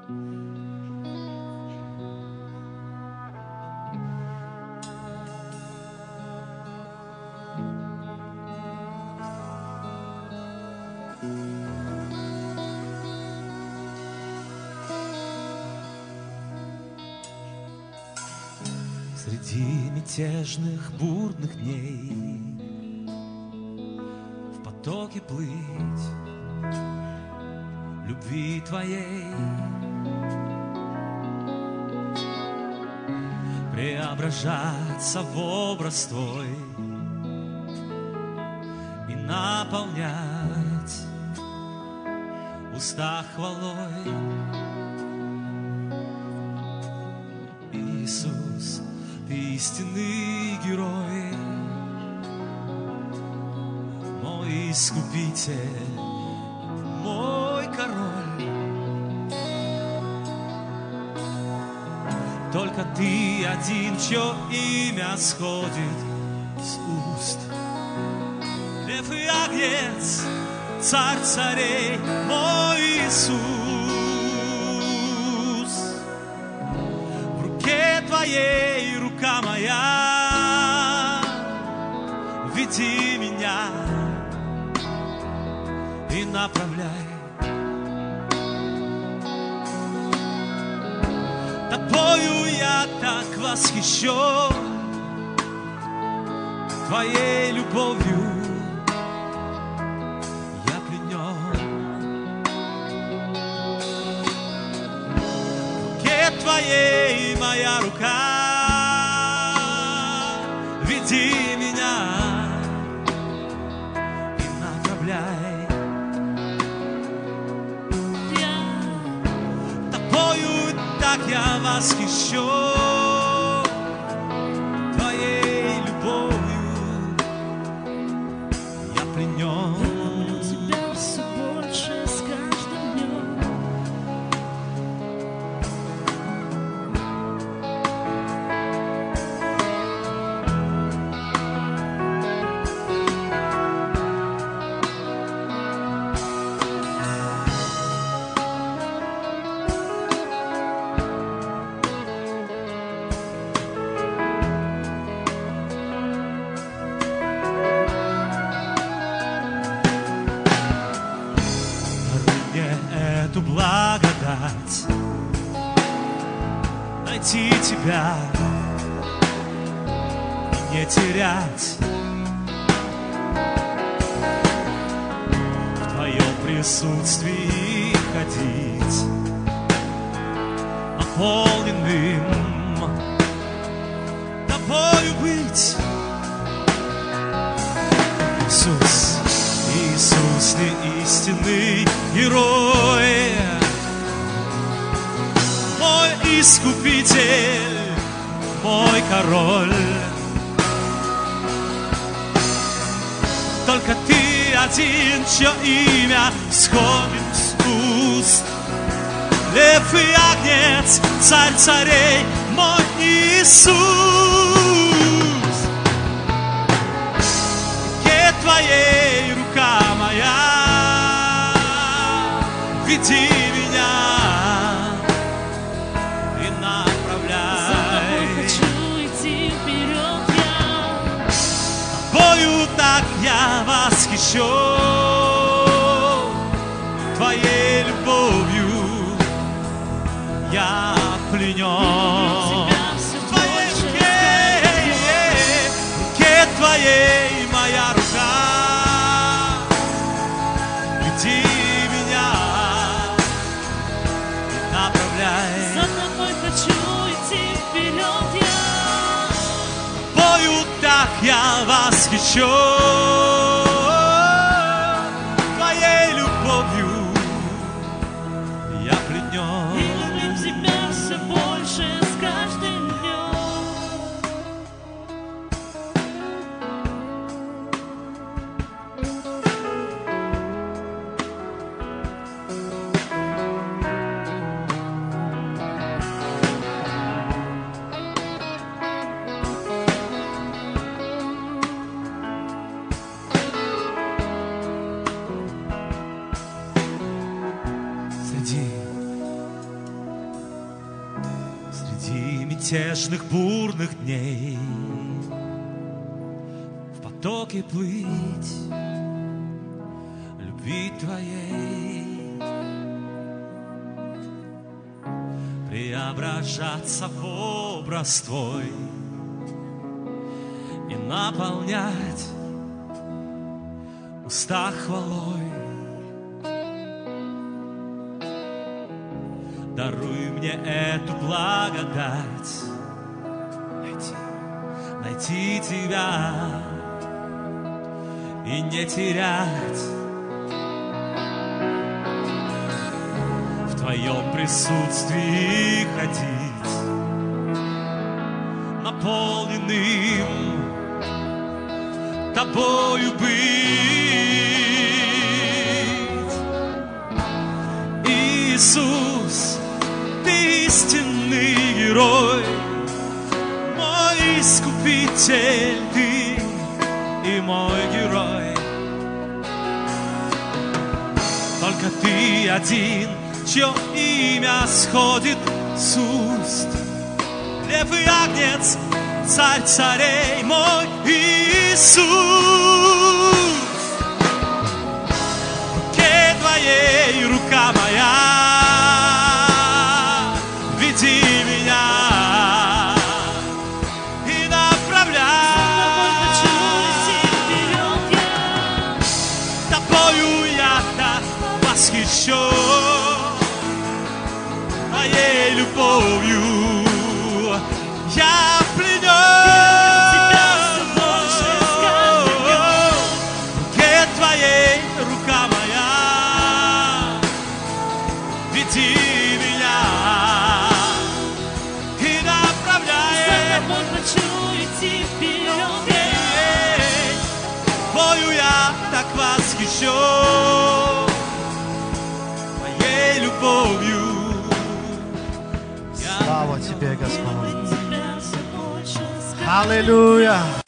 Среди мятежных бурных дней в потоке плыть любви Твоей, преображаться в образ Твой и наполнять уста хвалой. Иисус, Ты истинный герой, мой искупитель, мой король. Только Ты один, чье имя сходит с уст. Лев и агнец, царь царей, мой Иисус. В руке Твоей рука моя, веди меня и направляй. Тобою я так восхищен, Твоей любовью я пленен. В руке Твоей моя рука, веди меня и направляй. Тобою так я восхищен, Твоей любовью я пленен. Тебя все больше с каждым днем. Эту благодать найти Тебя и не терять. В Твоем присутствии ходить наполненным Тобою быть. Иисус, Иисус, Ты истинный герой, мой искупитель, мой король. Только Ты один, чье имя сходит с уст. Лев и агнец, царь царей, мой Иисус. В руке Твоей рука моя, веди меня и направляй. За Тобой хочу идти вперед я. Тобою так я восхищен, Твоей любовью я пленен. В Твоей руке Твоей моя рука, веди меня и направляй. За Тобой хочу идти вперед я. Тобою так я восхищен, Твоей любовью я пленен. И люблю Тебя все больше с каждым днем. Среди мятежных бурных дней в потоке плыть любви Твоей, преображаться в образ Твой и наполнять уста хвалой. Даруй мне эту благодать найти Тебя и не терять в Твоем присутствии ходить, наполненным Тобою быть. Иисус, Ты истинный герой, мой искупитель Ты и мой герой. Только Ты один, чье имя сходит с уст, лев и агнец, царь царей мой Иисус. В руке Твоей рука моя, веди меня и направляй. Тобою я так восхищен, Твоей любовью я пленен. В руке Твоей рука моя, веди меня и направляй. За тобой хочу идти вперед. Тобою я так восхищен, Твоей любовью. Слава Тебе, Господь. Аллилуйя.